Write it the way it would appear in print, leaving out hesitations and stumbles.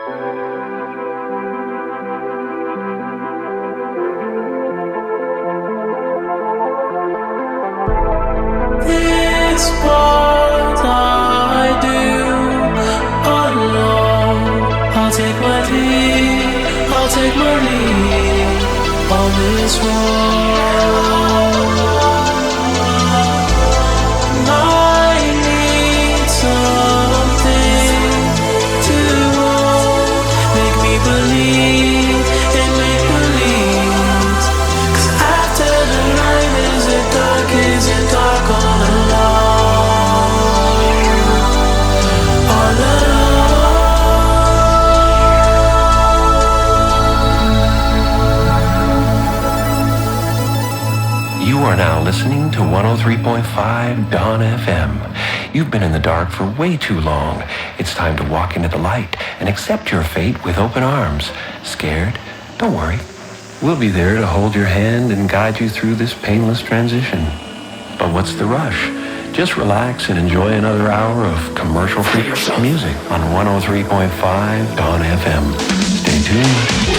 This what I do alone. I'll take my lead, I'll take my lead on this road. I need something to hold, make me believe in make believe. 'Cause after the night is it dark all alone, all alone. You are now listening to 103.5 Dawn FM. You've been in the dark for way too long. It's time to walk into the light and accept your fate with open arms. Scared? Don't worry. We'll be there to hold your hand and guide you through this painless transition. But what's the rush? Just relax and enjoy another hour of commercial-free music on 103.5 Dawn FM. Stay tuned.